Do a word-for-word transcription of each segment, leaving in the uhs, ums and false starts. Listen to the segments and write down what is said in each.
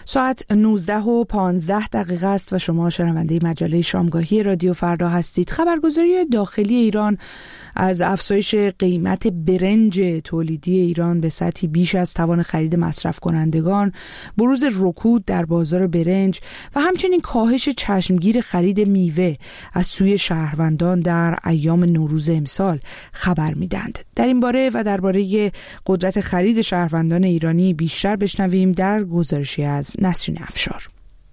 ساعت نوزده و پانزده دقیقه است و شما شنونده مجله شامگاهی رادیو فردا هستید. خبرگزاری داخلی ایران از افزایش قیمت برنج تولیدی ایران به سطحی بیش از توان خرید مصرف کنندگان، بروز رکود در بازار برنج و همچنین کاهش چشمگیر خرید میوه از سوی شهروندان در ایام نوروز امسال خبر میدند. در این باره و درباره قدرت خرید شهروندان ایرانی بیشتر بشنویم در گزارشی از نسرین افشار.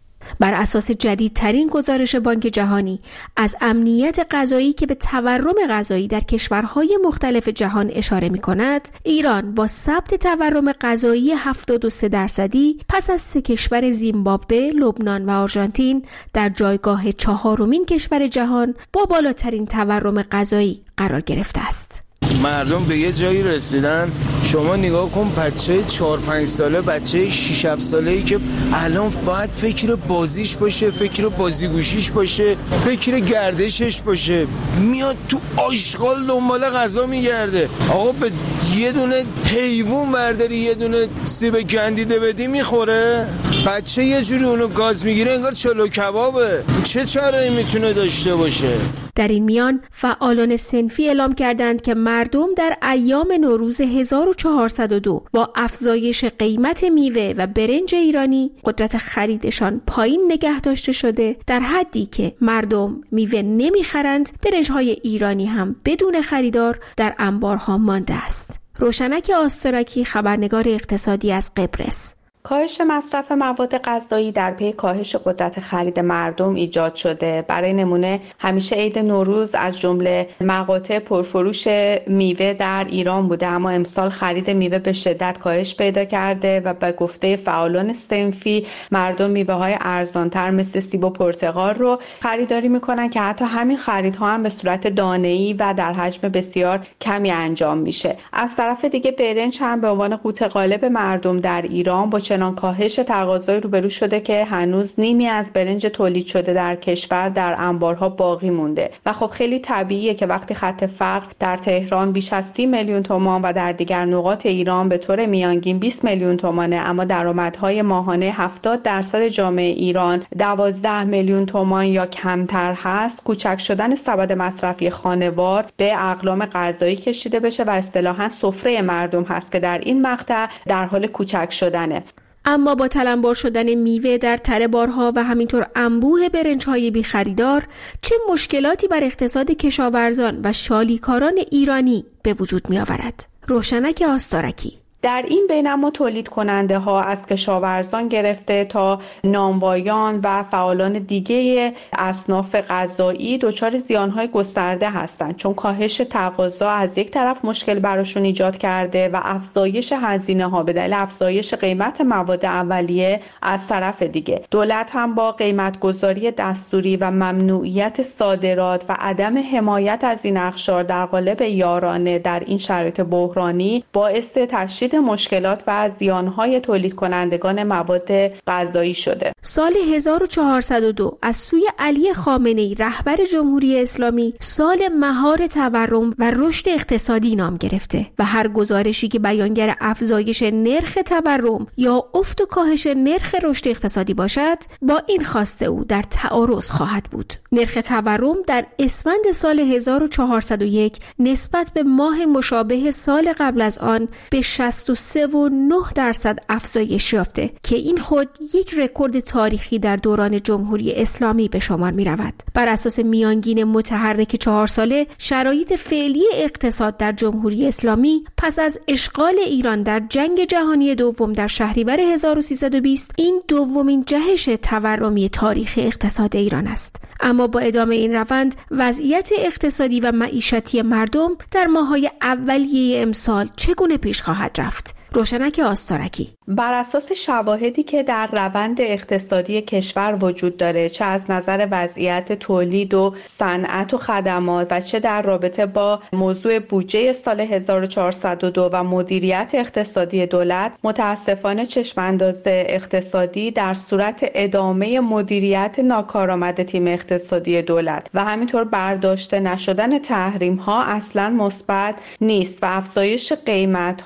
بر اساس جدیدترین گزارش بانک جهانی از امنیت غذایی که به تورم غذایی در کشورهای مختلف جهان اشاره می‌کند، ایران با ثبت تورم غذایی هفتاد و سه درصدی پس از سه کشور زیمبابوه، لبنان و آرژانتین در جایگاه چهارمین کشور جهان با بالاترین تورم غذایی قرار گرفته است. مردم به یه جایی رسیدن، شما نگاه کن بچه چهار پنج ساله، بچه شش هفت ساله‌ای که الان باید فکر بازیش باشه، فکر بازیگوشیش باشه، فکر گردشش باشه، میاد تو آشغال دنبال غذا میگرده. آقا به یه دونه حیوان برداری یه دونه سیب گندیده بدی میخوره؟ بچه یه جوری اونو گاز میگیره انگار چلو کبابه. چه چاره‌ای میتونه داشته باشه؟ در این میان فعالان صنفی اعلام کردند که مردم در ایام نوروز هزار و چهارصد و دو با افزایش قیمت میوه و برنج ایرانی قدرت خریدشان پایین نگه داشته شده، در حدی که مردم میوه نمیخرند، برنج‌های ایرانی هم بدون خریدار در انبارها مانده است. روشنک آسترکی، خبرنگار اقتصادی از قبرس: کاهش مصرف مواد غذایی در پی کاهش قدرت خرید مردم ایجاد شده. برای نمونه همیشه عید نوروز از جمله مقاطع پرفروش میوه در ایران بوده، اما امسال خرید میوه به شدت کاهش پیدا کرده و به گفته فعالان صنفی مردم میوه‌های ارزان‌تر مثل سیب و پرتقال رو خریداری میکنن که حتی همین خریدها هم به صورت دانه‌ای و در حجم بسیار کمی انجام میشه. از طرف دیگه برنج هم به عنوان قوت غالب مردم در ایران با چنان کاهش تقاضای روبرو شده که هنوز نیمی از برنج تولید شده در کشور در انبارها باقی مونده و خب خیلی طبیعیه که وقتی خط فقر در تهران بیش از سی میلیون تومان و در دیگر نقاط ایران به طور میانگین بیست میلیون تومانه، اما درآمدهای ماهانه هفتاد درصد جامعه ایران دوازده میلیون تومان یا کمتر هست، کوچک شدن سبد مصرفی خانوار به اقلام غذایی کشیده بشه و اصطلاحاً سفره مردم هست که در این مقطع در حال کوچک شدنه. اما با تلمبار شدن میوه در تره بارها و همینطور انبوه برنج‌های بی خریدار، چه مشکلاتی بر اقتصاد کشاورزان و شالیکاران ایرانی به وجود می آورد؟ روشنک آستارکی: در این بین اما تولید کننده ها از کشاورزان گرفته تا نانوایان و فعالان دیگه اصناف غذایی دچار زیانهای گسترده هستند، چون کاهش تقاضا از یک طرف مشکل براشون ایجاد کرده و افزایش هزینه ها به دلیل افزایش قیمت مواد اولیه از طرف دیگه. دولت هم با قیمت گذاری دستوری و ممنوعیت صادرات و عدم حمایت از این اقشار در قالب یارانه در این شرایط بحرانی باعث تشدید مشکلات و زیانهای تولید کنندگان مواد غذایی شده. سال هزار و چهارصد و دو از سوی علی خامنه‌ای رهبر جمهوری اسلامی سال مهار تورم و رشد اقتصادی نام گرفته و هر گزارشی که بیانگر افزایش نرخ تورم یا افت و کاهش نرخ رشد اقتصادی باشد با این خواسته او در تعارض خواهد بود. نرخ تورم در اسفند سال هزار و چهارصد و یک نسبت به ماه مشابه سال قبل از آن به شصت و سه و نه درصد افزایش یافته که این خود یک رکورد تاریخی در دوران جمهوری اسلامی به شمار می رود. بر اساس میانگین متحرک چهار ساله شرایط فعلی اقتصاد در جمهوری اسلامی پس از اشغال ایران در جنگ جهانی دوم در شهریور هزار و سیصد و بیست این دومین جهش تورمی تاریخ اقتصاد ایران است. اما با ادامه این روند وضعیت اقتصادی و معیشتی مردم در ماه‌های اولیه امسال چگونه پیش خواهد رفت؟ روشنک آستارکی: بر اساس شواهدی که در روند اقتصادی کشور وجود داره، چه از نظر وضعیت تولید و صنعت و خدمات و چه در رابطه با موضوع بودجه سال هزار و چهارصد و دو و مدیریت اقتصادی دولت، متاسفانه چشمانداز اقتصادی در صورت ادامه مدیریت ناکارآمد تیم اقتصادی دولت و همینطور برداشته نشدن تحریم ها اصلا مثبت نیست و افزایش قیمت ها و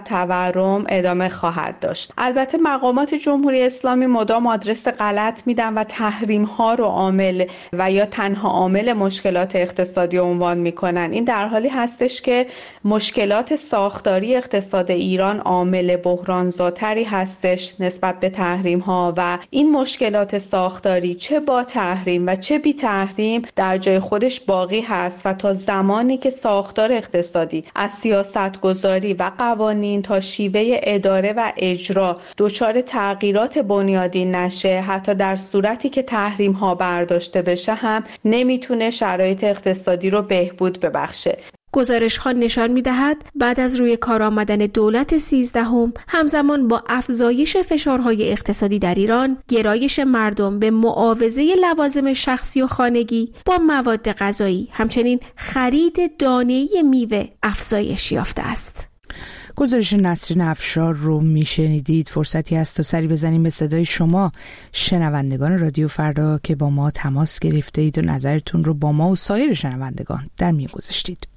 تورم ادامه خواهد داشت. البته مقامات جمهوری اسلامی مدام آدرس غلط میدن و تحریم ها رو عامل و یا تنها عامل مشکلات اقتصادی عنوان میکنن. این در حالی هستش که مشکلات ساختاری اقتصاد ایران عامل بحرانزاتری هستش نسبت به تحریم ها و این مشکلات ساختاری چه با تحریم و چه بی تحریم در جای خودش باقی هست و تا زمانی که ساختار اقتصادی از سیاست گذاری و قوانین تا شیوه اداره و اجرا دچار تغییرات بنیادین نشه، حتی در صورتی که تحریم ها برداشته بشه هم نمیتونه شرایط اقتصادی رو بهبود ببخشه. گزارش ها نشان می دهد بعد از روی کار آمدن دولت سیزدهم همزمان با افزایش فشارهای اقتصادی در ایران، گرایش مردم به معاوضه لوازم شخصی و خانگی با مواد غذایی همچنین خرید دانه‌ای میوه افزایش یافته است. گزارش نسرین افشار رو میشنیدید. فرصتی هست تا سری بزنیم به صدای شما شنوندگان رادیو فردا که با ما تماس گرفته اید و نظرتون رو با ما و سایر شنوندگان در میون گذاشتید.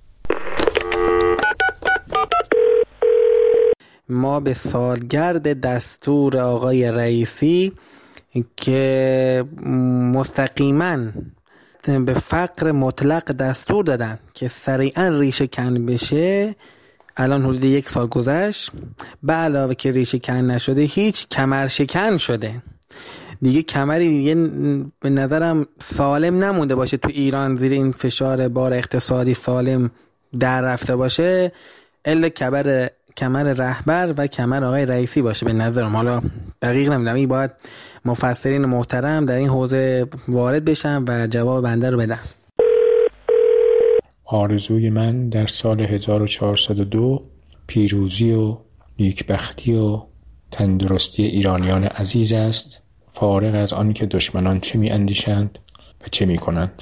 ما به سالگرد دستور آقای رئیسی که مستقیما به فقر مطلق دستور دادن که سریعا ریشه کن بشه، الان حدود یک سال گذشت، به علاوه که ریشه کن نشده هیچ کمر شکن شده. دیگه کمری دیگه به نظرم سالم نمونده باشه تو ایران زیر این فشار بار اقتصادی سالم در رفته باشه الا کمر کمر رهبر و کمر آقای رئیسی باشه به نظرم. حالا دقیق نمیدونم، این باید مفسرین محترم در این حوزه وارد بشن و جواب بنده رو بدن. آرزوی من در سال هزار و چهارصد و دو پیروزی و نیکبختی و تندرستی ایرانیان عزیز است، فارغ از آن که دشمنان چه می اندیشند و چه می کنند.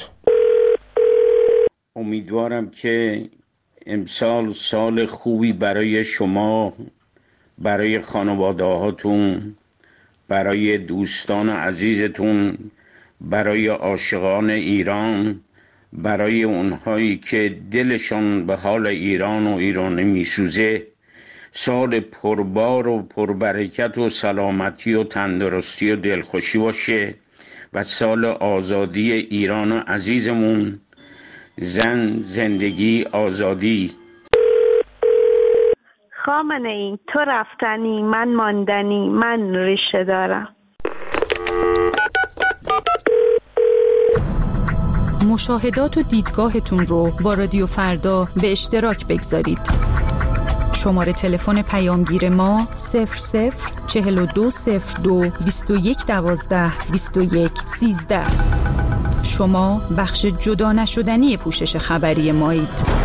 امیدوارم که امسال سال خوبی برای شما، برای خانواده هاتون، برای دوستان عزیزتون، برای عاشقان ایران، برای اونهایی که دلشان به حال ایران و ایرانی میسوزه، سال پربار و پربرکت و سلامتی و تندرستی و دلخوشی باشه و سال آزادی ایران عزیزمون، زن، زندگی، آزادی. خامنه‌ای تو رفتنی، من ماندنی، من ریشه دارم. مشاهدات و دیدگاهتون رو با رادیو فردا به اشتراک بگذارید. شماره تلفن پیامگیر ما صفر صفر چهل و دو صفر دو بیست و یک دوازده بیست و یک سیزده. شما بخش جدا نشدنی پوشش خبری مایید.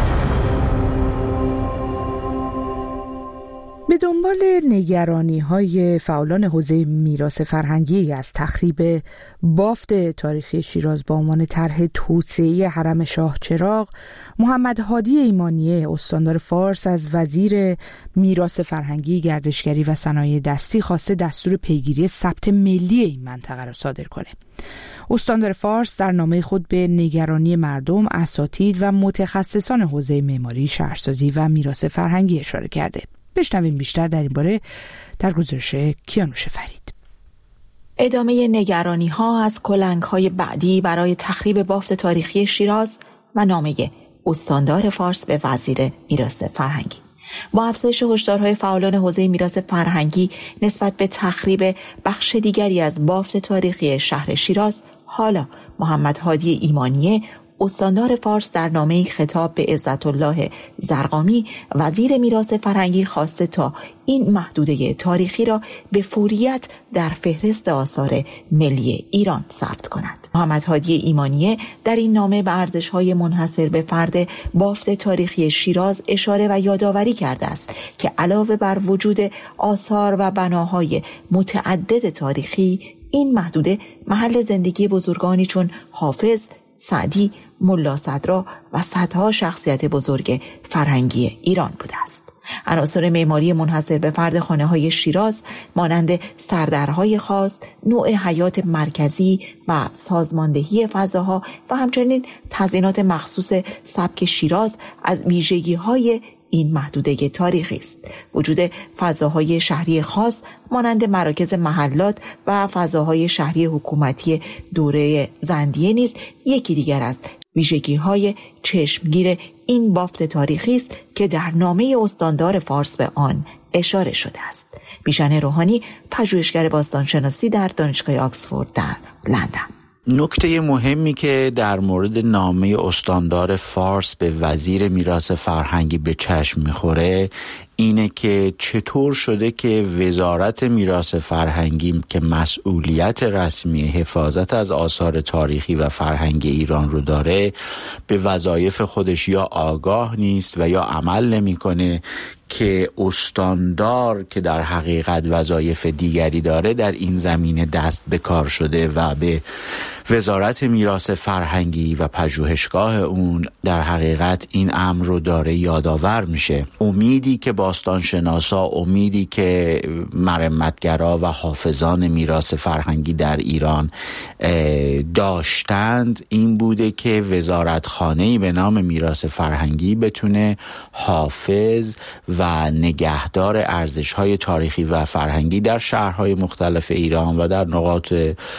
به دنبال نگرانی‌های فعالان حوزه میراث فرهنگی از تخریب بافت تاریخی شیراز با عنوان طرح توسعه حرم شاه چراغ، محمد هادی ایمانیه استاندار فارس از وزیر میراث فرهنگی، گردشگری و صنایع دستی خواسته دستور پیگیری ثبت ملی این منطقه را صادر کنه. استاندار فارس در نامه خود به نگرانی مردم، اساتید و متخصصان حوزه معماری، شهرسازی و میراث فرهنگی اشاره کرده. بشنویم بیشتر در این باره در گزارش کیانوش فرید. ادامه نگرانی ها از کلنگ های بعدی برای تخریب بافت تاریخی شیراز و نامه استاندار فارس به وزیر میراث فرهنگی. با افزایش هشدارهای فعالان حوزه میراث فرهنگی نسبت به تخریب بخش دیگری از بافت تاریخی شهر شیراز، حالا محمد هادی ایمانیه استاندار فارس در نامه‌ای خطاب به عزت الله زرقامی وزیر میراث فرهنگی خواسته تا این محدوده تاریخی را به فوریت در فهرست آثار ملی ایران ثبت کند. محمد هادی ایمانیه در این نامه به ارزش‌های منحصر به فرد بافت تاریخی شیراز اشاره و یادآوری کرده است که علاوه بر وجود آثار و بناهای متعدد تاریخی، این محدوده محل زندگی بزرگانی چون حافظ، سعدی، ملا صدرا و صدها شخصیت بزرگ فرهنگی ایران بوده است. عناصر معماری منحصر به فرد خانه‌های شیراز مانند سردرهای خاص، نوع حیات مرکزی و سازماندهی فضاها و همچنین تزئینات مخصوص سبک شیراز از ویژگی‌های این محدوده تاریخی است. وجود فضاهای شهری خاص مانند مراکز محلات و فضاهای شهری حکومتی دوره زندیه نیز یکی دیگر از ویژگی‌های چشمگیر این بافت تاریخی است که در نامه استاندار فارس به آن اشاره شده است. بیژن روحانی، پژوهشگر باستانشناسی در دانشگاه آکسفورد در لندن. نکته مهمی که در مورد نامه استاندار فارس به وزیر میراث فرهنگی به چشم میخوره اینه که چطور شده که وزارت میراث فرهنگی که مسئولیت رسمی حفاظت از آثار تاریخی و فرهنگی ایران رو داره به وظایف خودش یا آگاه نیست و یا عمل نمیکنه، که استاندار که در حقیقت وظایف دیگری داره در این زمینه دست به کار شده و به وزارت میراث فرهنگی و پژوهشگاه اون در حقیقت این امر رو داره یادآور میشه. امیدی که باستانشناسا، امیدی که مرمتگرا و حافظان میراث فرهنگی در ایران داشتند این بوده که وزارتخانه‌ای به نام میراث فرهنگی بتونه حافظ و نگهدار ارزش‌های تاریخی و فرهنگی در شهرهای مختلف ایران و در نقاط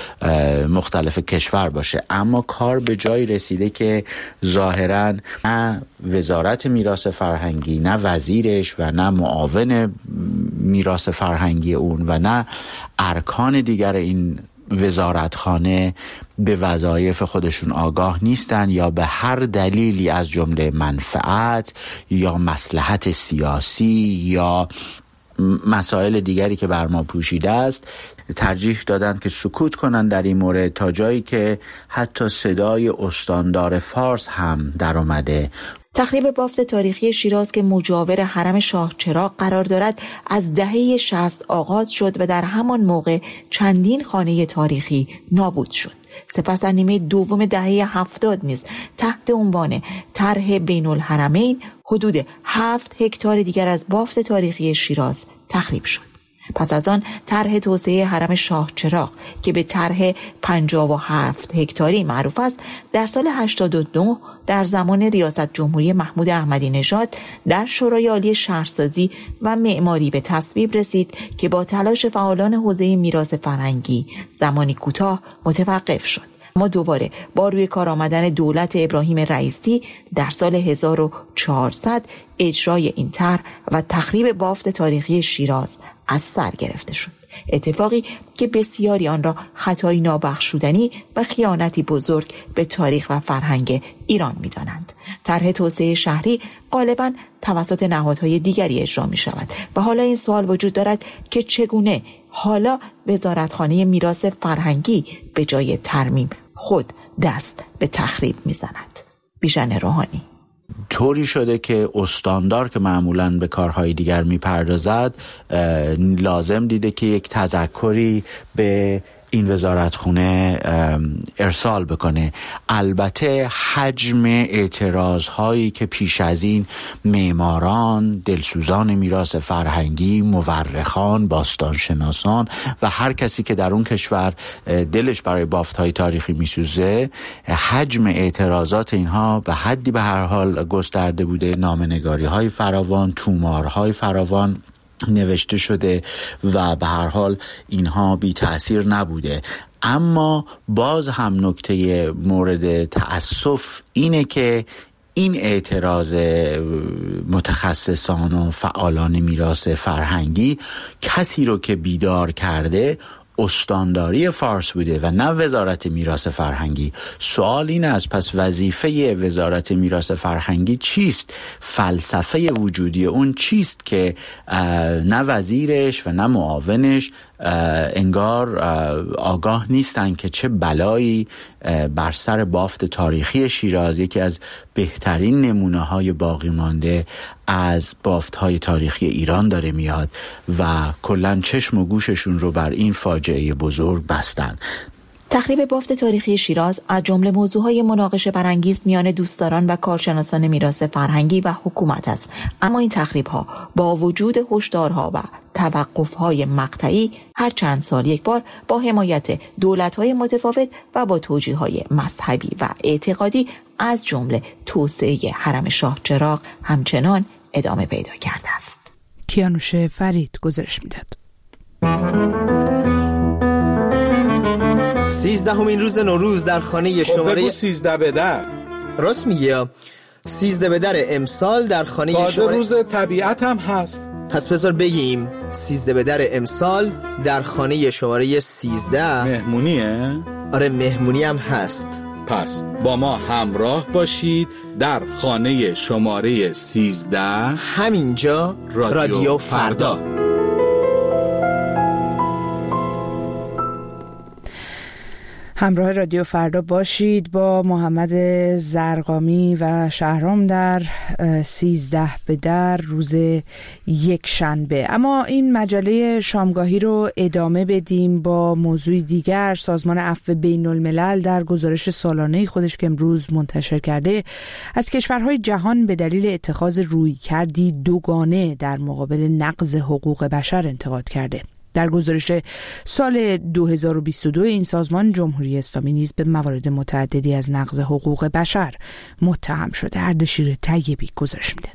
مختلف کشور باشه. اما کار به جایی رسیده که ظاهراً نه وزارت میراث فرهنگی، نه وزیرش و نه معاون میراث فرهنگی اون و نه ارکان دیگر این وزارتخانه به وظایف خودشون آگاه نیستن یا به هر دلیلی از جمله منفعت یا مصلحت سیاسی یا مسائل دیگری که بر ما پوشیده است ترجیح دادن که سکوت کنن در این مورد، تا جایی که حتی صدای استاندار فارس هم در اومده. تخریب بافت تاریخی شیراز که مجاور حرم شاه چراغ قرار دارد از دهه شصت آغاز شد و در همان موقع چندین خانه تاریخی نابود شد. سپس در نیمه دوم دهه هفتاد نیز تحت عنوان طرح بین الحرمین حدود هفت هکتار دیگر از بافت تاریخی شیراز تخریب شد. پس از آن طرح توسعه حرم شاه چراغ که به طرح پنجاه و هفت هکتاری معروف است در سال هشتاد و نه در زمان ریاست جمهوری محمود احمدی نژاد در شورای عالی شهرسازی و معماری به تصویب رسید که با تلاش فعالان حوزه میراث فرهنگی زمانی کوتاه متوقف شد. اما دوباره با روی کار آمدن دولت ابراهیم رئیسی در سال هزار و چهارصد اجرای این طرح و تخریب بافت تاریخی شیراز از سر گرفته شد. اتفاقی که بسیاری آن را خطایی نابخشودنی و خیانتی بزرگ به تاریخ و فرهنگ ایران می‌دانند. طرح توسعه شهری غالباً توسط نهادهای دیگری اجرا می‌شود و حالا این سوال وجود دارد که چگونه حالا وزارتخانه میراث فرهنگی به جای ترمیم خود دست به تخریب می‌زند. بیژن روحانی: طوری شده که استاندار که معمولاً به کارهای دیگر میپردازد لازم دیده که یک تذکری به این وزارتخونه ارسال بکنه. البته حجم اعتراض هایی که پیش از این معماران، دلسوزان میراث فرهنگی، مورخان، باستانشناسان و هر کسی که در اون کشور دلش برای بافت های تاریخی میسوزه، حجم اعتراضات اینها به حدی به هر حال گسترده بوده، نامه‌نگاری های فراوان، تومارهای فراوان نوشته شده و به هر حال اینها بی تأثیر نبوده. اما باز هم نکته مورد تأسف اینه که این اعتراض متخصصان و فعالان میراث فرهنگی کسی رو که بیدار کرده استانداری فارس بوده و نه وزارت میراث فرهنگی. سوال این است پس وظیفه وزارت میراث فرهنگی چیست؟ فلسفه وجودی اون چیست که نه وزیرش و نه معاونش انگار آگاه نیستن که چه بلایی بر سر بافت تاریخی شیراز، یکی از بهترین نمونه های باقی مانده از بافت های تاریخی ایران داره میاد و کلن چشم و گوششون رو بر این فاجعه بزرگ بستن. تخریب بافت تاریخی شیراز از جمله موضوعهای مناقشه برانگیز میان دوستداران و کارشناسان میراث فرهنگی و حکومت است. اما این تخریب‌ها با وجود هشدارها و توقف‌های مقطعی هر چند سال یک بار با حمایت دولت‌های متفاوت و با توجیه‌های مذهبی و اعتقادی از جمله توسعه حرم شاه چراغ همچنان ادامه پیدا کرده است. کیانوش فرید گزارش میداد. سیزدهمین روز نوروز در خانه شماره خب سیزده به در راست میگه سیزده به در امسال در خانه تازه شماره روز طبیعت هم هست. پس بذار بگیم سیزده به در امسال در خانه شماره سیزده مهمونیه؟ آره مهمونی هم هست. پس با ما همراه باشید در خانه شماره سیزده، همینجا رادیو, رادیو فردا, فردا. همراه رادیو فردا باشید با محمد زرقامی و شهرام در سیزده به در روز یک شنبه. اما این مجله شامگاهی رو ادامه بدیم با موضوع دیگر. سازمان عفو بین الملل در گزارش سالانه خودش که امروز منتشر کرده از کشورهای جهان به دلیل اتخاذ رویکردی دوگانه در مقابل نقض حقوق بشر انتقاد کرده. در گزارش سال دو هزار و بیست و دو این سازمان جمهوری اسلامی نیز به موارد متعددی از نقض حقوق بشر متهم شده. اردشیر طیبی گزارش میده.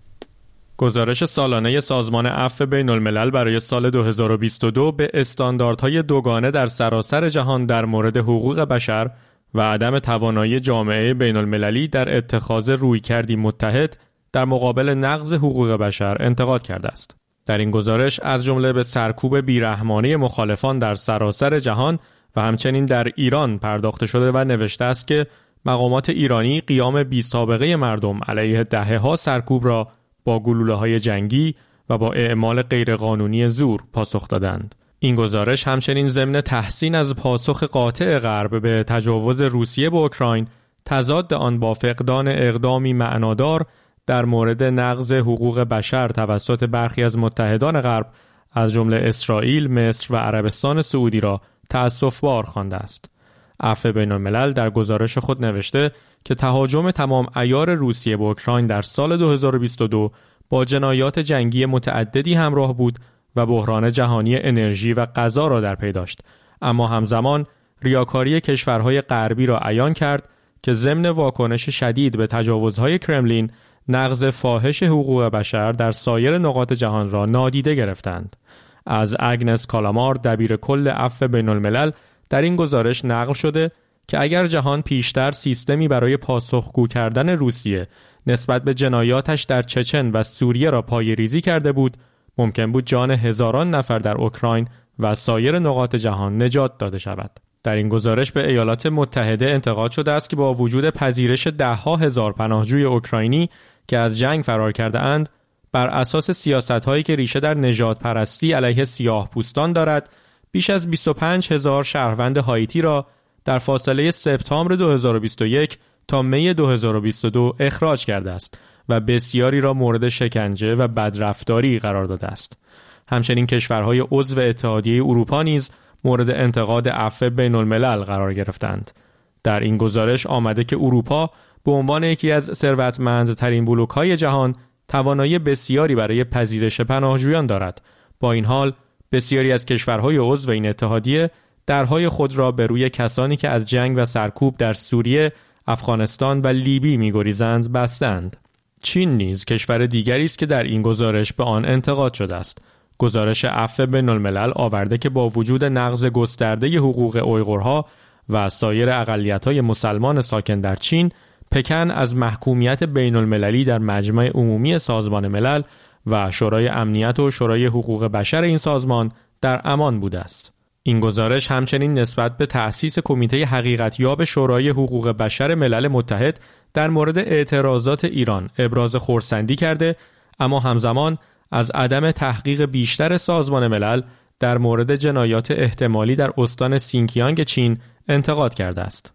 گزارش سالانه سازمان عفو بین الملل برای سال دو هزار و بیست و دو به استانداردهای دوگانه در سراسر جهان در مورد حقوق بشر و عدم توانایی جامعه بین المللی در اتخاذ رویکردی متحد در مقابل نقض حقوق بشر انتقاد کرده است. در این گزارش از جمله به سرکوب بیرحمانه مخالفان در سراسر جهان و همچنین در ایران پرداخته شده و نوشته است که مقامات ایرانی قیام بی سابقه مردم علیه دهه‌ها سرکوب را با گلوله‌های جنگی و با اعمال غیرقانونی زور پاسخ دادند. این گزارش همچنین ضمن تحسین از پاسخ قاطع غرب به تجاوز روسیه به اوکراین تضاد آن با فقدان اقدامی معنادار در مورد نقض حقوق بشر توسط برخی از متحدان غرب از جمله اسرائیل، مصر و عربستان سعودی را تأسف‌بار خوانده است. عفو بین الملل در گزارش خود نوشته که تهاجم تمام عیار روسیه به اوکراین در سال دو هزار و بیست و دو با جنایات جنگی متعددی همراه بود و بحران جهانی انرژی و غذا را در پی داشت، اما همزمان ریاکاری کشورهای غربی را عیان کرد که ضمن واکنش شدید به تجاوزهای کرملین نقض فاحش حقوق بشر در سایر نقاط جهان را نادیده گرفتند. از اگنس کالامار دبیر کل عفو بین الملل در این گزارش نقل شده که اگر جهان پیشتر سیستمی برای پاسخگو کردن روسیه نسبت به جنایاتش در چچن و سوریه را پایه‌ریزی کرده بود، ممکن بود جان هزاران نفر در اوکراین و سایر نقاط جهان نجات داده شود. در این گزارش به ایالات متحده انتقاد شده است که با وجود پذیرش ده‌ها هزار پناهجوی اوکراینی که از جنگ فرار کرده اند، بر اساس سیاست‌هایی که ریشه در نژادپرستی علیه سیاه‌پوستان دارد، بیش از بیست و پنج هزار شهروند هایتی را در فاصله سپتامبر دو هزار و بیست و یک تا می دو هزار و بیست و دو اخراج کرده است و بسیاری را مورد شکنجه و بدرفتاری قرار داده است. همچنین کشورهای عضو اتحادیه اروپا نیز مورد انتقاد عفو بین الملل قرار گرفتند. در این گزارش آمده که اروپا به عنوان یکی از ثروتمندترین بلوک‌های جهان توانایی بسیاری برای پذیرش پناهجویان دارد. با این حال بسیاری از کشورهای عضو این اتحادیه درهای خود را به روی کسانی که از جنگ و سرکوب در سوریه، افغانستان و لیبی می‌گریزند بستند. چین نیز کشور دیگری است که در این گزارش به آن انتقاد شده است. گزارش عفو بین الملل آورده که با وجود نقض گسترده حقوق اویغورها و سایر اقلیت‌های مسلمان ساکن در چین، پکن از محکومیت بین المللی در مجمع عمومی سازمان ملل و شورای امنیت و شورای حقوق بشر این سازمان در امان بوده است. این گزارش همچنین نسبت به تأسیس کمیته حقیقتیاب شورای حقوق بشر ملل متحد در مورد اعتراضات ایران ابراز خرسندی کرده، اما همزمان از عدم تحقیق بیشتر سازمان ملل در مورد جنایات احتمالی در استان سینکیانگ چین انتقاد کرده است.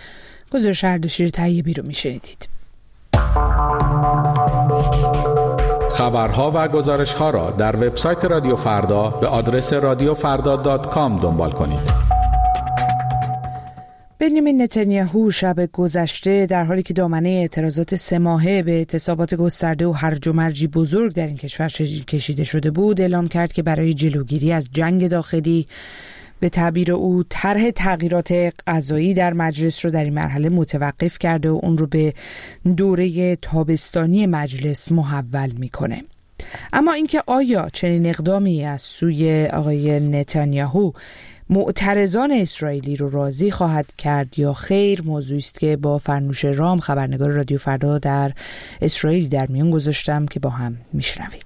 گزارش اردشیر طیبی رو میشنیدید. خبرها و گزارش‌ها را در وبسایت رادیو فردا به آدرس رادیو فردا دات کام دنبال کنید. بنیامین نتانیاهو شب گذشته در حالی که دامنه اعتراضات سه ماهه به اعتصابات گسترده و هرج و مرجی بزرگ در این کشور کشیده شده بود، اعلام کرد که برای جلوگیری از جنگ داخلی به تعبیر او طرح تغییرات قضایی در مجلس رو در این مرحله متوقف کرده و اون رو به دوره تابستانی مجلس محول میکنه. اما اینکه آیا چنین اقدامی از سوی آقای نتانیاهو معترضان اسرائیلی رو راضی خواهد کرد یا خیر، موضوعی است که با فرنوش رام خبرنگار رادیو فردا در اسرائیل در میان گذاشتم که با هم میشنوید.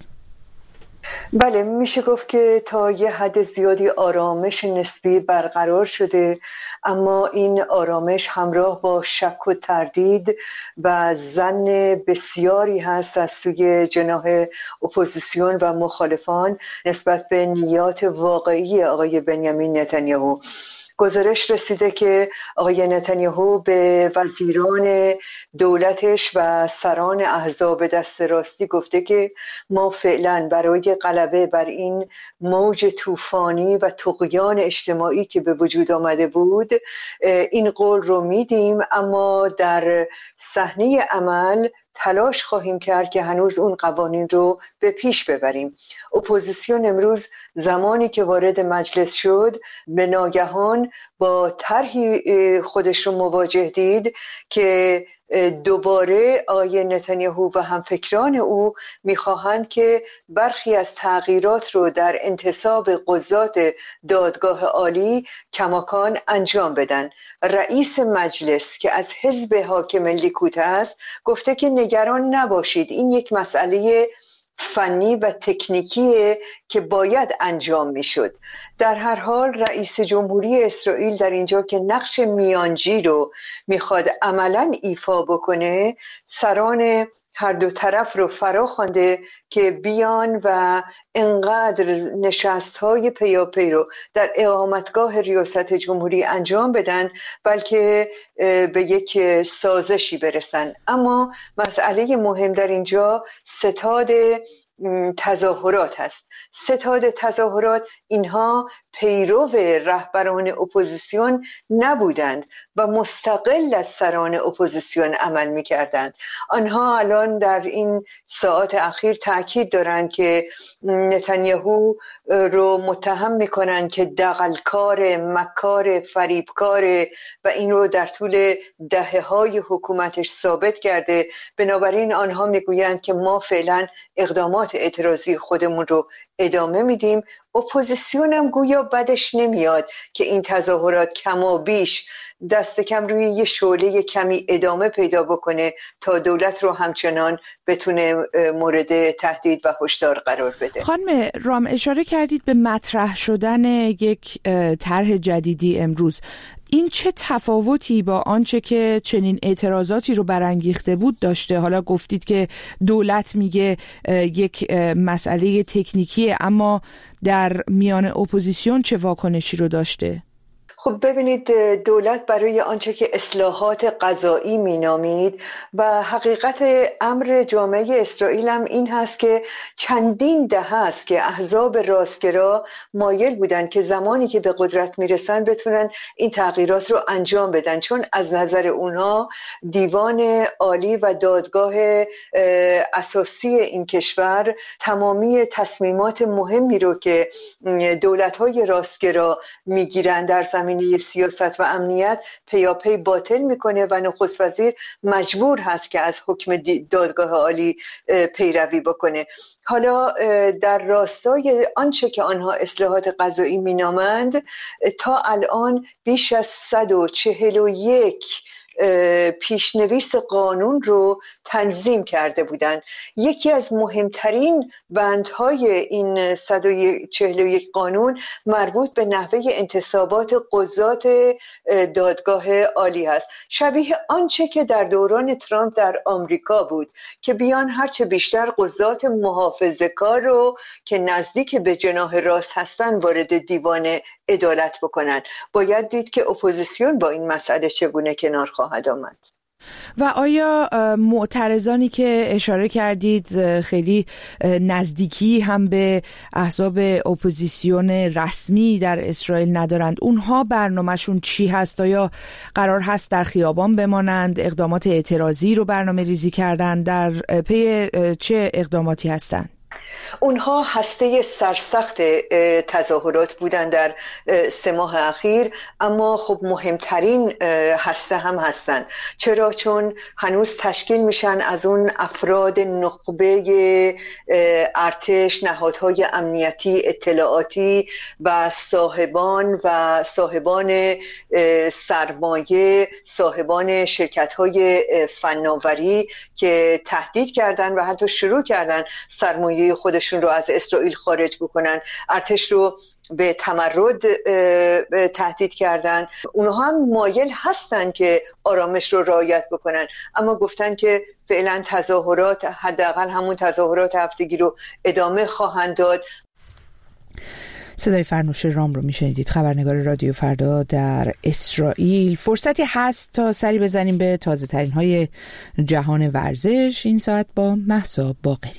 بله، میشه گفت که تا یه حد زیادی آرامش نسبی برقرار شده، اما این آرامش همراه با شک و تردید و ظن بسیاری هست از سوی جناح اپوزیسیون و مخالفان نسبت به نیات واقعی آقای بنیامین نتانیاهو. گزارش رسیده که آقای نتانیاهو به وزیران دولتش و سران احزاب دست راستی گفته که ما فعلا برای غلبه بر این موج طوفانی و طغیان اجتماعی که به وجود آمده بود این قول رو میدیم، اما در صحنه عمل تلاش خواهیم کرد که هنوز اون قوانین رو به پیش ببریم. اپوزیسیون امروز زمانی که وارد مجلس شد به ناگهان با طرحی خودش رو مواجه دید که دوباره آقای نتانیاهو و همفکران او میخواهند که برخی از تغییرات رو در انتصاب قضات دادگاه عالی کماکان انجام بدن. رئیس مجلس که از حزب حاکم لیکود است گفته که نگران نباشید، این یک مسئله فنی و تکنیکیه که باید انجام میشد. در هر حال رئیس جمهوری اسرائیل در اینجا که نقش میانجی رو میخواد عملاً ایفا بکنه، سران هر دو طرف رو فرا خوانده که بیان و انقدر نشست‌های پیاپی رو در اقامتگاه ریاست جمهوری انجام بدن بلکه به یک سازشی برسن. اما مسئله مهم در اینجا ستاد تظاهرات هست. ستاد تظاهرات اینها پیرو رهبران اپوزیسیون نبودند و مستقل از سران اپوزیسیون عمل می کردند. آنها الان در این ساعات اخیر تأکید دارند که نتانیاهو رو متهم میکنن که دغلکار، مکار، فریبکار و این رو در طول دهه های حکومتش ثابت کرده. بنابراین آنها میگویند که ما فعلا اقدامات اعتراضی خودمون رو ادامه میدیم. اپوزیسیون هم گویا بدش نمیاد که این تظاهرات کما بیش دست کم روی یه شعله کمی ادامه پیدا بکنه تا دولت رو همچنان بتونه مورد تهدید و هشدار قرار بده. خانم رام، اشاره کردید به مطرح شدن یک طرح جدیدی امروز. این چه تفاوتی با آنچه که چنین اعتراضاتی رو برانگیخته بود داشته؟ حالا گفتید که دولت میگه یک مسئله تکنیکیه، اما در میان اپوزیسیون چه واکنشی رو داشته؟ خب ببینید، دولت برای آنچه که اصلاحات قضایی مینامید و حقیقت امر جامعه اسرائیل هم این هست که چندین دهه است که احزاب راستگرا مایل بودن که زمانی که به قدرت میرسن بتونن این تغییرات رو انجام بدن، چون از نظر اونها دیوان عالی و دادگاه اساسی این کشور تمامی تصمیمات مهمی رو که دولت‌های راستگرا میگیرن در زمین سیاست و امنیت پیاپی باطل میکنه و نخست وزیر مجبور هست که از حکم دادگاه عالی پیروی بکنه. حالا در راستای آنچه که آنها اصلاحات قضایی مینامند، تا الان بیش از صد و چهل و یک پیشنویس قانون رو تنظیم کرده بودند. یکی از مهمترین بندهای این صد و چهل و یک قانون مربوط به نحوه انتصابات قضات دادگاه عالی هست، شبیه آنچه که در دوران ترامپ در آمریکا بود که بیان هرچه بیشتر قضات محافظه‌کار رو که نزدیک به جناح راست هستن وارد دیوان عدالت بکنن. باید دید که اپوزیسیون با این مسئله چگونه کنار خواهد آمد. و آیا معترضانی که اشاره کردید خیلی نزدیکی هم به احزاب اپوزیسیون رسمی در اسرائیل ندارند، اونها برنامهشون چی هست؟ آیا قرار هست در خیابان بمانند؟ اقدامات اعتراضی رو برنامه ریزی کردن؟ در پی چه اقداماتی هستند؟ اونها هسته سرسخت تظاهرات بودن در سه ماه اخیر، اما خب مهمترین هسته هم هستند. چرا؟ چون هنوز تشکیل میشن از اون افراد نخبه ارتش، نهادهای امنیتی، اطلاعاتی و صاحبان و صاحبان سرمایه، صاحبان شرکت‌های فناوری که تهدید کردن و حتی شروع کردن سرمایه خودشون رو از اسرائیل خارج بکنن، ارتش رو به تمرد تهدید کردن. اونها هم مایل هستن که آرامش رو رعایت بکنن، اما گفتن که فعلا تظاهرات، حداقل همون تظاهرات هفتگی رو ادامه خواهند داد. صدای فرنوش رام رو میشنیدید، خبرنگار رادیو فردا در اسرائیل. فرصتی هست تا سری بزنیم به تازه ترین های جهان ورزش این ساعت با مهسا باقری.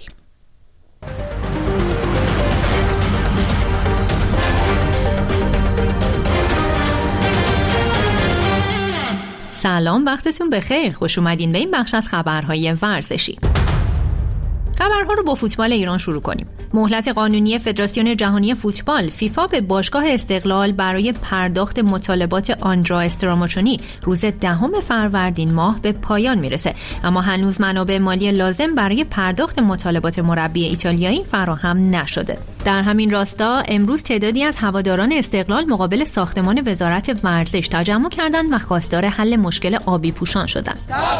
سلام، وقتتون بخیر. خوش اومدین به این بخش از خبرهای ورزشی. خبرها رو با فوتبال ایران شروع کنیم. مهلت قانونی فدراسیون جهانی فوتبال فیفا به باشگاه استقلال برای پرداخت مطالبات آندرا استراماچونی روز دهم فروردین ماه به پایان میرسه، اما هنوز منابع مالی لازم برای پرداخت مطالبات مربی ایتالیایی فراهم نشده. در همین راستا امروز تعدادی از هواداران استقلال مقابل ساختمان وزارت ورزش تجمع کردند و خواستار حل مشکل آبی پوشان شدند.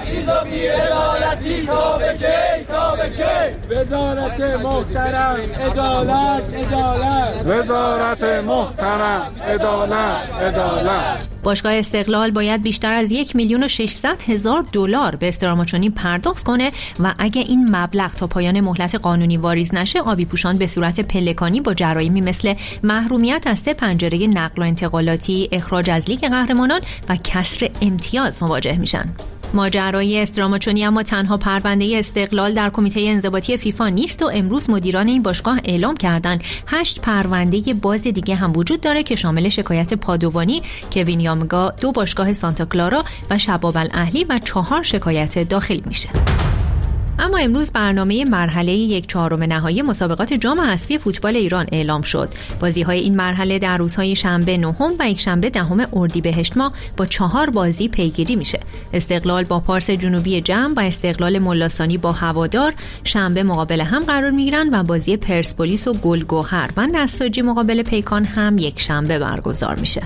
وزارت محترم عدالت عدالت وزارت محترم عدالت عدالت. باشگاه استقلال باید بیشتر از یک میلیون و ششصد هزار دلار به استراماچونی پرداخت کنه و اگه این مبلغ تا پایان مهلت قانونی واریز نشه، آبی پوشان به صورت پلکانی با جرایمی مثل محرومیت از سه پنجره نقل و انتقالاتی، اخراج از لیگ قهرمانان و کسر امتیاز مواجه میشن. ماجرای استراماچونی اما تنها پرونده استقلال در کمیته انضباطی فیفا نیست و امروز مدیران این باشگاه اعلام کردند هشت پرونده باز دیگه هم وجود داره که شامل شکایت پادوانی، کوین یامگا، دو باشگاه سانتا کلارا و شباب الاهلی و چهار شکایت داخلی میشه. اما امروز برنامه مرحله یک چهارم نهایی مسابقات جام حذفی فوتبال ایران اعلام شد. بازی‌های این مرحله در روزهای شنبه نهم و یکشنبه دهم اردیبهشت ماه با چهار بازی پیگیری میشه. استقلال با پارس جنوبی جم و استقلال ملاثانی با هوادار شنبه مقابل هم قرار میگیرن و بازی پرسپولیس و گلگهر و نساجی مقابل پیکان هم یک شنبه برگزار میشه.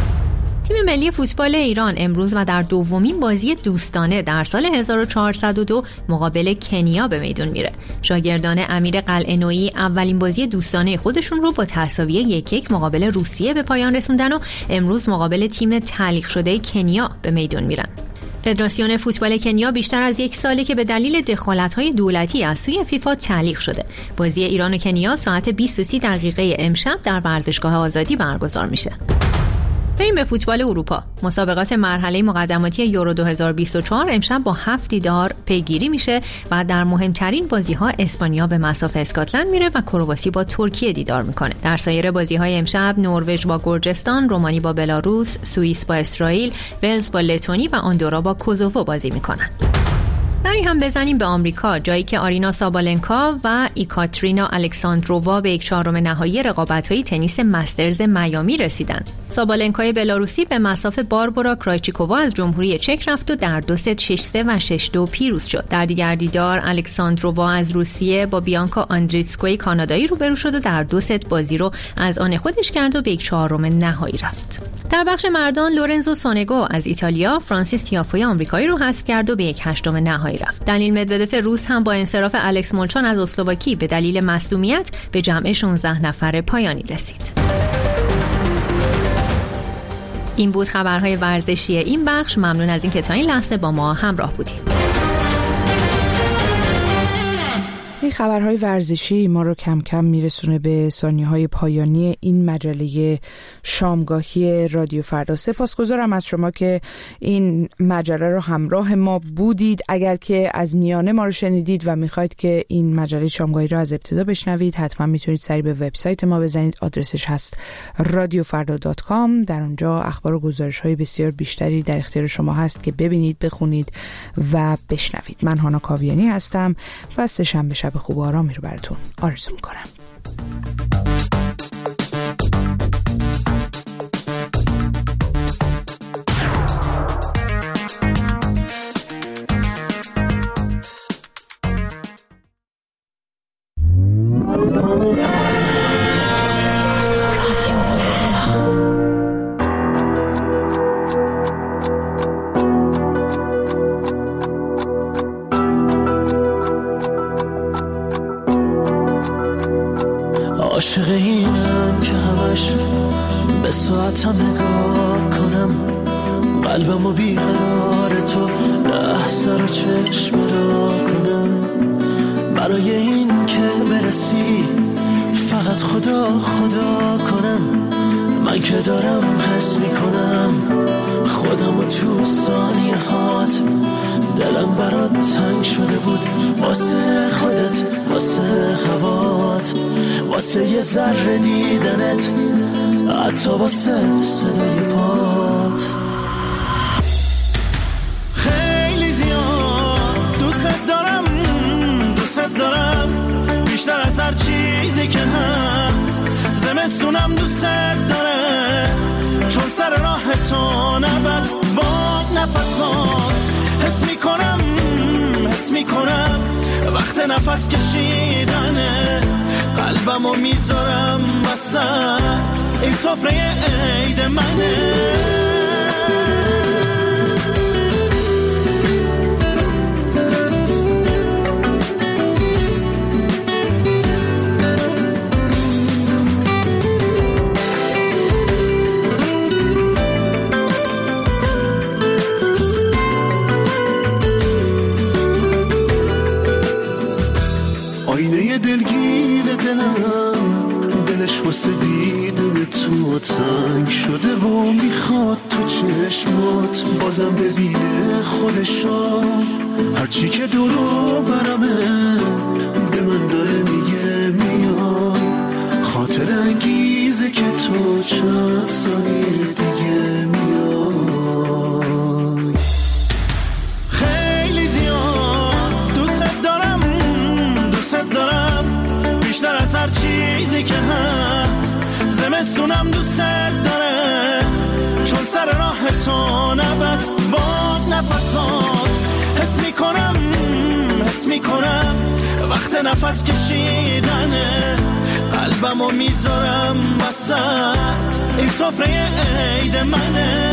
تیم ملی فوتبال ایران امروز و در دومین بازی دوستانه در سال هزار و چهارصد و دو مقابل کنیا به میدون میره. شاگردان امیر قلعه‌نویی اولین بازی دوستانه خودشون رو با تساوی یک یک مقابل روسیه به پایان رسوندن و امروز مقابل تیم تعلیق شده کنیا به میدون میرن. فدراسیون فوتبال کنیا بیشتر از یک ساله که به دلیل دخالت‌های دولتی از سوی فیفا تعلیق شده. بازی ایران و کنیا ساعت بیست و سه دقیقه امشب در ورزشگاه آزادی برگزار میشه. بریم به فوتبال اروپا. مسابقات مرحله مقدماتی یورو دو هزار و بیست و چهار امشب با هفت دیدار پیگیری میشه و در مهمترین بازی‌ها اسپانیا به مصاف اسکاتلند میره و کرواسی با ترکیه دیدار میکنه. در سایر بازی‌های امشب نروژ با گرجستان، رومانی با بلاروس، سوئیس با اسرائیل، ولز با لتونی و آندورا با کوزوو بازی میکنن. سری هم بزنیم به آمریکا، جایی که آرینا سابالنکا و ایکاترینا الکساندرووا به یک چهارم نهایی رقابت‌های تنیس مسترز میامی رسیدند. سابالنکای بلاروسی به مصاف باربارا کرایچیکووا از جمهوری چک رفت و در دو ست شش سه و شش دو پیروز شد. در دیگر دیدار الکساندرووا از روسیه با بیانکا آندریتسکوی کانادایی روبرو شد و در دو ست بازی رو از آن خودش کرد و به یک چهارم نهایی رفت. در بخش مردان لورنزو سونگو از ایتالیا فرانسیس تیافوی آمریکایی رو حذف کرد و به یک هشتم نهایی رفت. دنیل مدودف روس هم با انصراف الکس مولچان از اسلواکی به دلیل مصدومیت به جمع شانزده نفره پایانی رسید. این بود خبرهای ورزشی این بخش. ممنون از اینکه تا این لحظه با ما همراه بودید. این خبرهای ورزشی ما رو کم کم میرسونه به ثانیه‌های پایانی این مجله شامگاهی رادیو فردا. سپاسگزارم از شما که این مجله رو همراه ما بودید. اگر که از میانه ما رو شنیدید و میخواید که این مجله شامگاهی رو از ابتدا بشنوید، حتما میتونید سری به وبسایت ما بزنید. آدرسش هست رادیو فردا دات کام. در اونجا اخبار و گزارش‌های بسیار بیشتری در اختیار شما هست که ببینید، بخونید و بشنوید. من هانا کاویانی هستم و سه شنبه شب خوب و آرامی رو براتون آرزو میکنم. عاشق اینم که همش به ساعتم نگاه کنم، قلبمو بیقرار تو لحظه رو چشم را کنم، برای این که برسی فقط خدا خدا کنم، من که دارم حس میکنم خودمو تو ثانیه هات، دلم برات تنگ شده بود واسه خودت، واسه هوات، واسه یه ذره دیدنت، حتی واسه صدای پات. خیلی زیاد دوست دارم، دوست دارم بیشتر از هر چیزی که هست، زمستونم دوست داره چون سر راه تو نبست باد نفسات، حس میکنم حس میکنم وقت نفس کشیدنه، قلبمو میذارم وسط این سفره عید منه. دلگیر دلم، دلش واسه دیدن تو تنگ شده و میخواد تو چشمات بازم ببینه خودشو، هرچی که دورو برمه به من داره میگه میای، خاطر انگیزه که تو چند ثانیه دیگه میای. خیلی زیاد دوست دارم، دوست دارم بیشتر از هر چیزی که هست، زمستونم دوست داره چون سر راه تو نبست باد نفسات، حس میکنم حس میکنم وقت نفس کشیدنه، قلبمو میذارم وسط این سفره عید منه.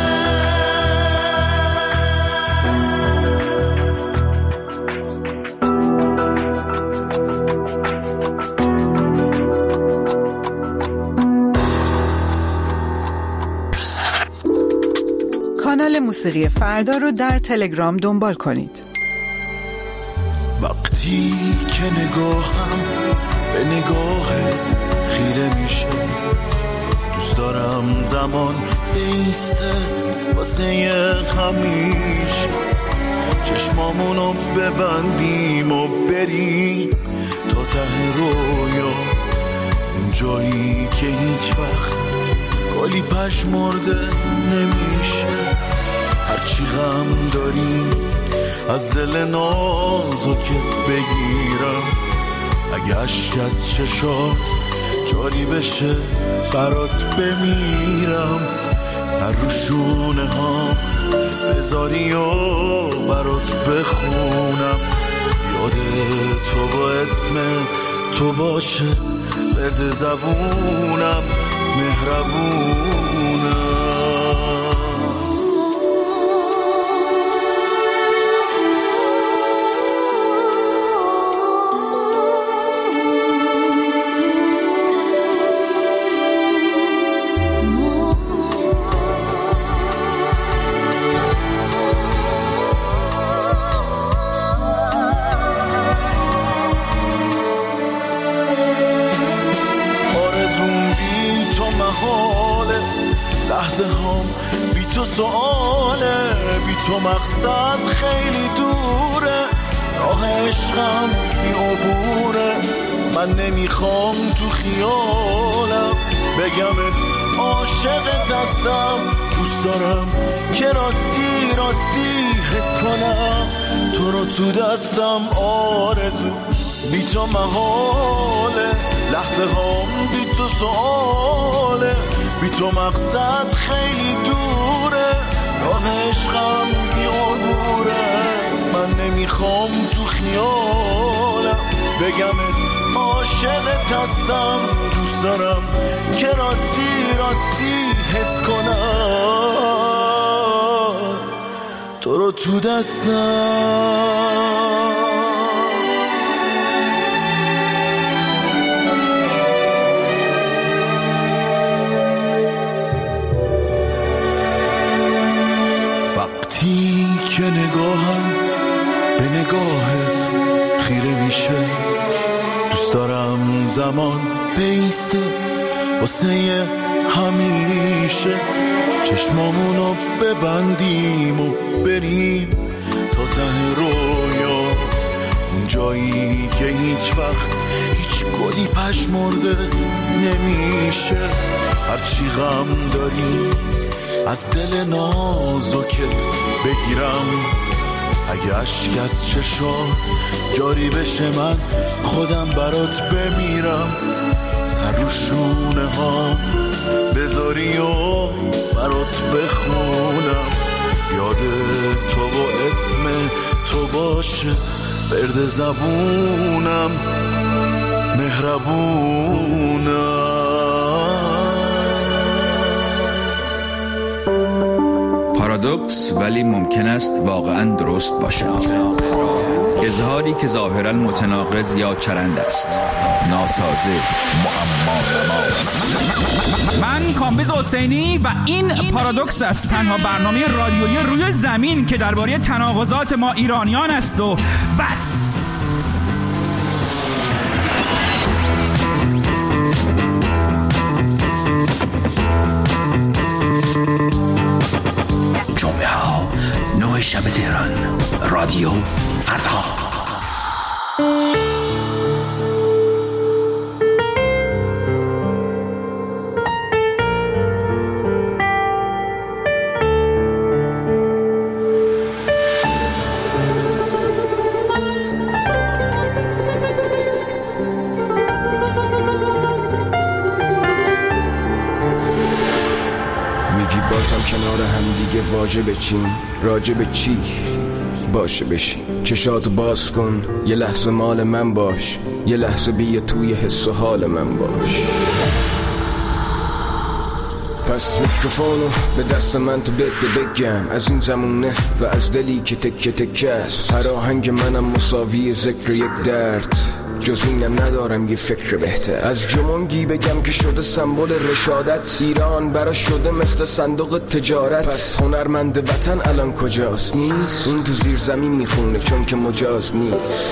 کانال موسیقی فردا رو در تلگرام دنبال کنید. وقتی که نگاهم به نگاهت خیره میشه، دوست دارم زمان بیسته واسه همیشه، چشمامونو ببندیم و بریم تا ته رویا، اون جایی که هیچ وقت گلی پشمرده نمیشه، هرچی غم داری از دل نازکت بگیرم، اگه عشق از چشات جاری بشه برات بمیرم، سر رو شونه ها بذاری و برات بخونم، یاد تو با اسم تو باشه برد زبونم، مهربونم. لحظه هم بی تو سؤاله، بی تو مقصد خیلی دوره، راه عشقم بی عبوره، من نمیخوام تو خیالم بگمت عاشقت هستم، دوست دارم که راستی راستی حس کنم تو رو تو دستم، آرزو بی تو محاله، لحظه هام بی تو سواله، بی تو مقصد خیلی دوره، راه عشقم بی عبوره. من نمیخوام تو خیالم بگمت عاشقت هستم، دوست دارم که راستی راستی حس کنم تو رو تو دستم. وقتی که نگاهم به نگاهت خیره میشه، دوست دارم زمان بیسته واسه همیشه، چشمامونو ببندیم و بریم تا ته رویا، اون جایی که هیچ وقت هیچ گلی پژمرده نمیشه. هرچی غم داریم از دل نازکت بگیرم، اگه اشک از چشات جاری بشه من خودم برات بمیرم. سر رو شونه ها بذاری و برات بخونم، یاد تو با اسم تو باشه برد زبونم مهربونم. پارادوکس ولی ممکن است واقعا درست باشد. اظهاری که ظاهرا متناقض یا چرند است، ناسازه، معما. من کامبیز حسینی و این پارادوکس است، تنها برنامه رادیویی روی زمین که درباره تناقضات ما ایرانیان است و بس. جمعه ها نه شب تهران، رادیو فردا. کنار هم دیگه واجه بچین، راجه به چی باشه بشین. چشاتو باز کن، یه لحظه مال من باش، یه لحظه بیا توی حس و حال من باش. پس میکروفونو به دست من تو بده بگم، از این زمونه و از دلی که تکه تکه است. هر آهنگ منم مساوی ذکر یک درد، جز اینم ندارم یه فکر بهتر. از جمونگی بگم که شده سمبل رشادت، ایران برا شده مثل صندوق تجارت. پس هنرمند وطن الان کجاست؟ نیست. اون تو زیر زمین میخونه چون که مجاز نیست.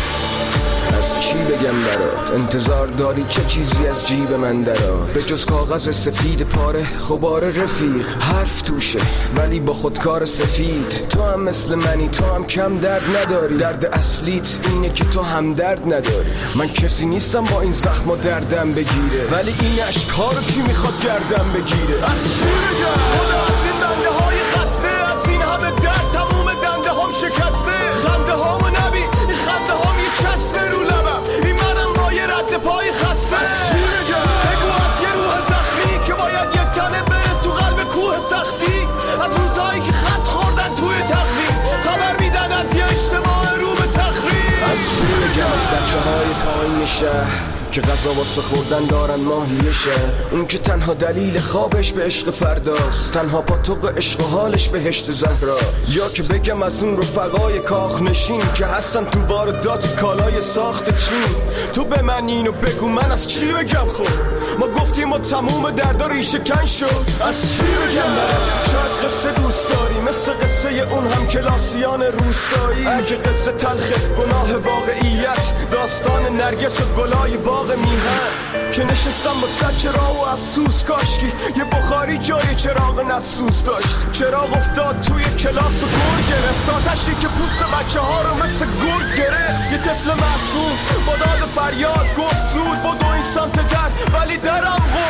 از چی بگم برات؟ انتظار داری چه چیزی از جیب من درات؟ به جز کاغذ سفید پاره خبار رفیق، حرف توشه ولی با خودکار سفید. تو هم مثل منی، تو هم کم درد نداری، درد اصلیت اینه که تو هم درد نداری. من کسی نیستم با این زخم و دردم بگیره، ولی این اشک‌ها رو کی میخواد گردم بگیره؟ از چی بگم؟ خدا از این بنده های خسته، از این همه درد تموم دنده هم شکسته. خنده هامو نبی، این خنده هام یه چسبه رو لبم، این منم با یه رد پای خسته. از چی بگم؟ بگو از یه روح زخمی که باید یک تنه بره تو قلب کوه سختی، از روزهایی که خط خوردن توی تقویم، خبر میدن از یه اجتماع رو به تخریب. از چی بگم؟ از بچه های پایین شهر که غذا واسه خوردن دارن ماهیشه، اون که تنها دلیل خوابش به عشق فرداست، تنها پاتوق عشق و حالش بهشت زهرا. یا که بگم از اون رفقای کاخ نشین که هستن تو واردات کالای ساخت چین. تو به من اینو بگو من از چی بگم؟ خب ما گفتیم و تموم دردا ریشه کن شد. از چی بگم برم؟ شاید قصه دوست داری مثل قصه اون هم کلاسیان روستایی، اگه قصه تلخه گناه واقعیت، داستان نرگس و گلای باغ میهن که نشستم با صد چراغ و افسوس. کاشکی یه بخاری جای چراغ نفسوس داشت. چراغ افتاد توی کلاس و گل گرفت، آتشی که پوست بچه ها رو مثل گل گرفت. یه طفل معصوم با داد فریاد گفت زود بدو این سمت در، ولی درم گفت چه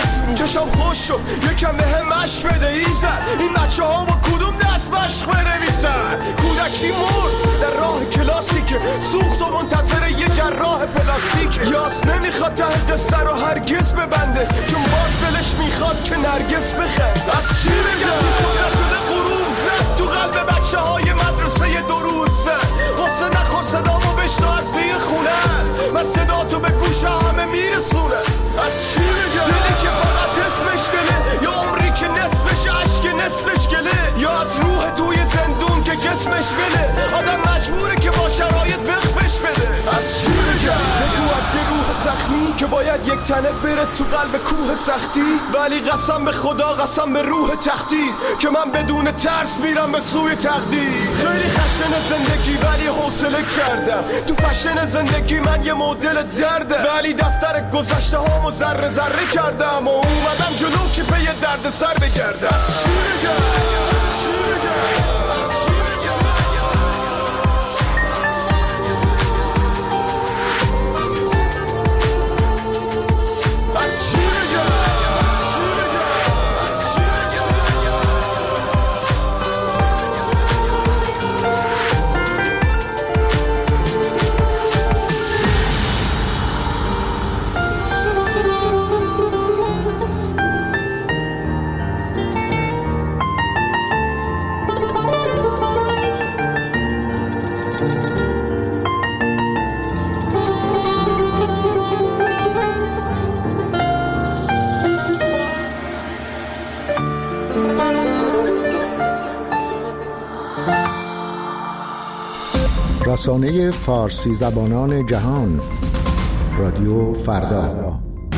چشم خوش شد یکم به هم مشق بده ایزد این بچه ها با کدوم دست مشق بنویسن کودکی مرد در راه کلاسیکه سوخت و منتظر یه جراح پلاستیکه یاس نمیخواد ته دسته رو هرگز ببنده چون باز دلش میخواد که نرگس بخند از چی بگم بیسونه شده غروب زد تو قلب بچه های مدرسه درود زد واسه نخور صدامو بشنو از زیر خونه من صدا تو به گوش همه میرسونه از چی بگم دلی که فقط اسمش دله یا عمری که نصفش عشق نصفش گله یا از روح توی زندون که جسمش بله آدم مجبوره که با شرایط وقفش بده از چی بگم بگو از یه روح زخمی که باید یک تنه بره تو قلب کوه سختی ولی قسم به خدا قسم به روح تختی که من بدون ترس میرم به سوی تقدیر خیلی خشن زندگی ولی حوصله کردم تو فشن زندگی من یه مدل درده ولی دفتر گذشته هامو ذره ذره کردم و اومدم جلو که به یه درد سر بگردم از چی بگم از چی بگم رسانه فارسی زبانان جهان رادیو فردا.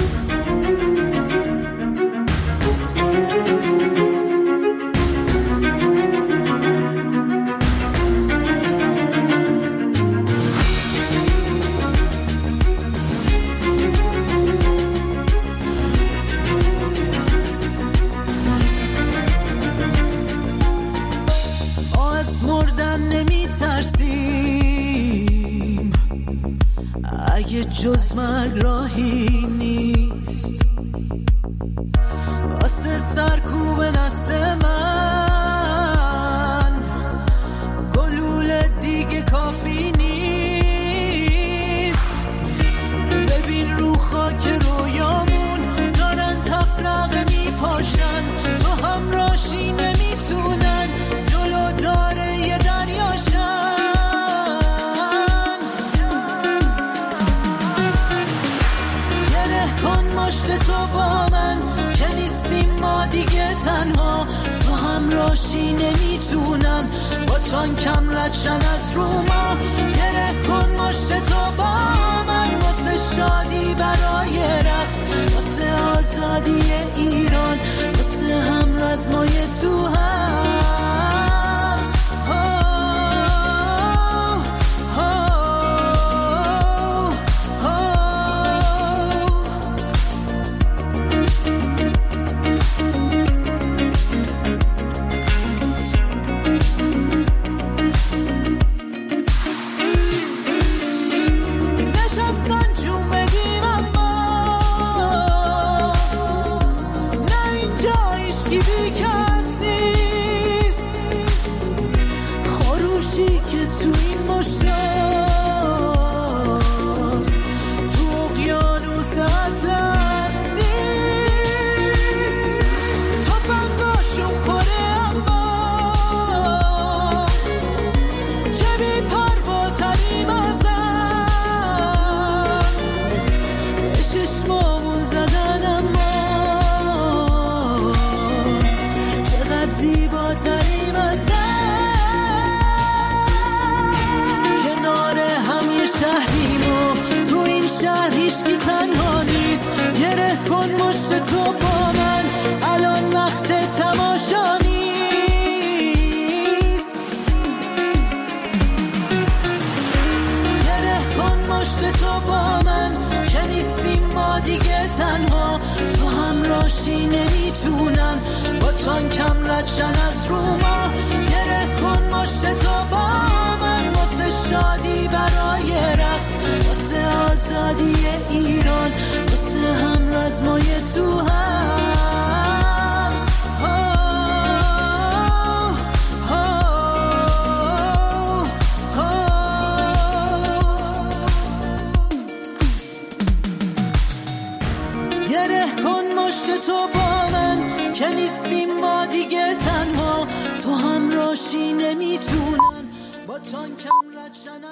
از مردن نمی ترسیم اگه جز مرگ راهی نیست واسه سرکوب نسل من گلوله دیگه کافی نیست ببین رو خاک رویامون دارن تفرقه میپاشن تو هم راشی نمیتونن جلو داره یه دریاشن گره کن مشت تو با من که نیستیم ما دیگه تنها تو هم راشی نمیتونن با تانکم ردشن از رو ما گره کن مشت تو با من واسه شادی برای رقص واسه آزادی ایران واسه هم رزمای تو هست هیچکی تنها نیست گره کن مشت تو با من الان وقت تماشا نیست گره کن مشت تو با من که نیستیم ما دیگه تنها تو هم راشی نمیتونن با تانکم ردشن از رو ما گره کن مشت تو با من واسه شادی برای رقص واسه آزادی ایران واسه هم رزمای تو هم گره کن مشت تو با من که نیستیم ما دیگه تنها، تو هم راشی نمیتونن با تانکم رد شن